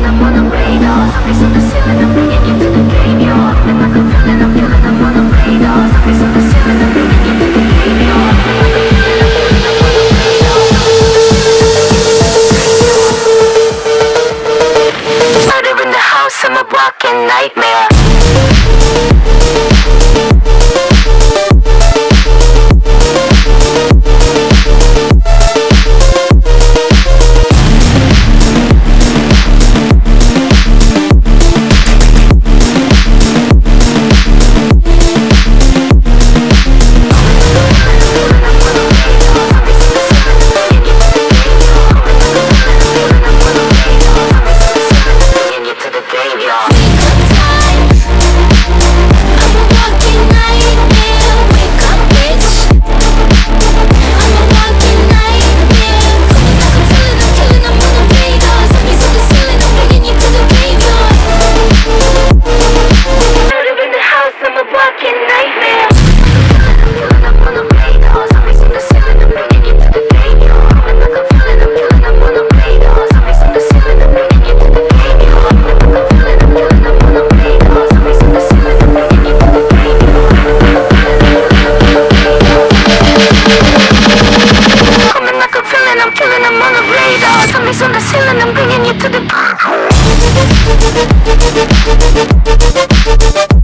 I'm on the radar. Zombies on the ceiling, I'm bringing you to the graveyard. Feel like I'm feeling, I'm feeling, I'm on the radar. Zombies on the ceiling, I'm bringing you to the graveyard. Feel like I'm feeling, I'm feeling, I'm on the radar. Zombies on the ceiling, I'm bringing you to the graveyard. Murder in the house, I'm a walking nightmare. Zombies on the ceiling, I'm bringing you to the